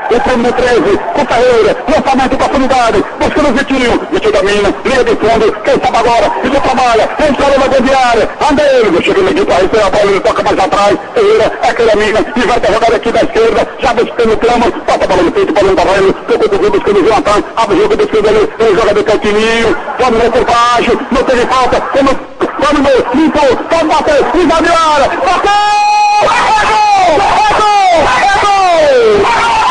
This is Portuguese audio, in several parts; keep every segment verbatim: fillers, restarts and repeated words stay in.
o prêmio treze, com Ferreira, lançamento para a unidade, buscando o Vitinho, Vitinho da mina, linha de fundo, quem sabe agora, e já trabalha, entrou na grande área, anda ele, chega no guitarra, tem a bola, ele toca mais atrás, Ferreira, é aquela mina, e vai ter jogada aqui da esquerda, já buscando o tramo, passa a bola no peito, bola no tamanho, tocou o Vitinho, buscando o Jonathan, abre o jogo, buscando ele, ele joga de cantininho, dominou por baixo, não teve falta, como, dominou, limpou, pode bater, invadiu a área, bateu! É gol! É gol! É gol!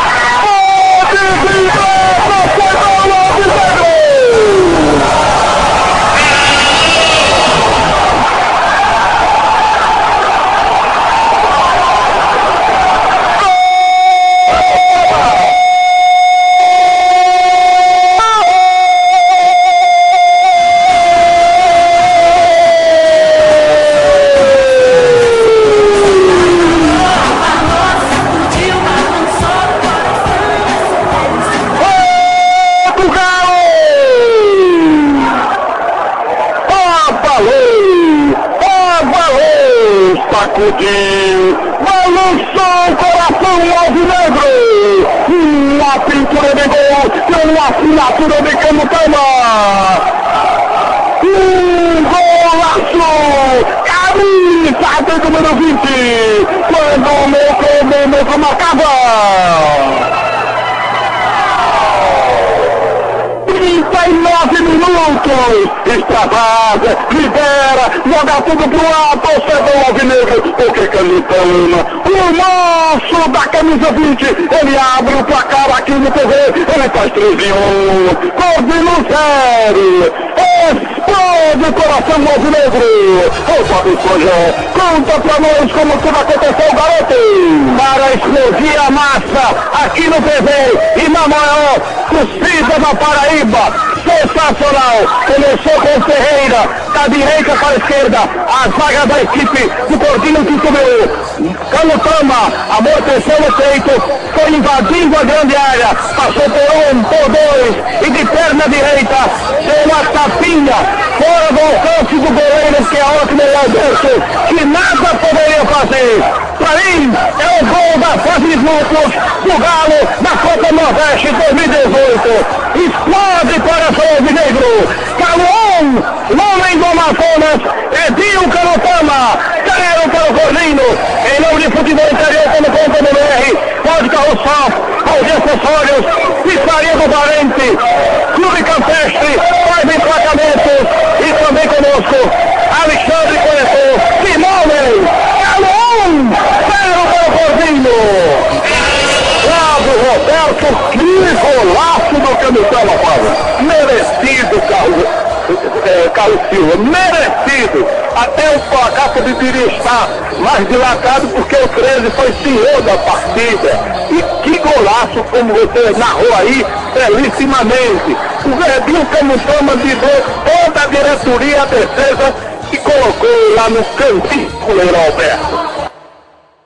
Sacudiu, balançou o coração alvinegro, uma pintura de gol, tem uma assinatura de Camutama, um golaço, camisa de número vinte, quando o meu cronômetro marcava trinta e nove minutos, extravasa, libera, joga tudo pro ar, torcedor alvinegro, o que Camutama, o moço da camisa vinte, ele abre o placar aqui no T V, ele faz três em um, Cordino zero, explode o coração alvinegro, ô Fábio Sojé, conta pra nós como tudo aconteceu, garoto, para explodir a massa aqui no T V e na maior torcida da Paraíba, sensacional, começou com Ferreira, da direita para a esquerda, a zaga da equipe do Cordino que subiu, Camutama, amorteceu no peito, foi invadindo a grande área, passou por um, por dois, e de perna direita, deu uma tapinha, fora do alcance do goleiro, que é ótimo Alberto, que nada poderia fazer. Para mim, é o gol da fase de grupos do Galo na Copa Nordeste dois mil e dezoito. Explode para o alvinegro. Galo um, homem do Amazonas, Edil Camutama, zero para o Cordino. Em nome de futebol interior ponto com ponto b r, pode carroçar, aos acessórios, pizzaria do Parente, Clube Campestre, faz emplacamentos e também conosco, Alexandre Corretor, Simone, Galo um, zero para o Cordino. Flávio Roberto, que golaço do Camutama, Flávio. Merecido, Carlos, é, Carlos Silva, merecido. Até o placar poderia estar mais dilatado, porque o treze foi senhor da partida. E que golaço, como você narrou aí, belíssimamente. O Verdinho Camutama ligou toda a diretoria, a defesa, e colocou lá no cantinho, goleiro Alberto.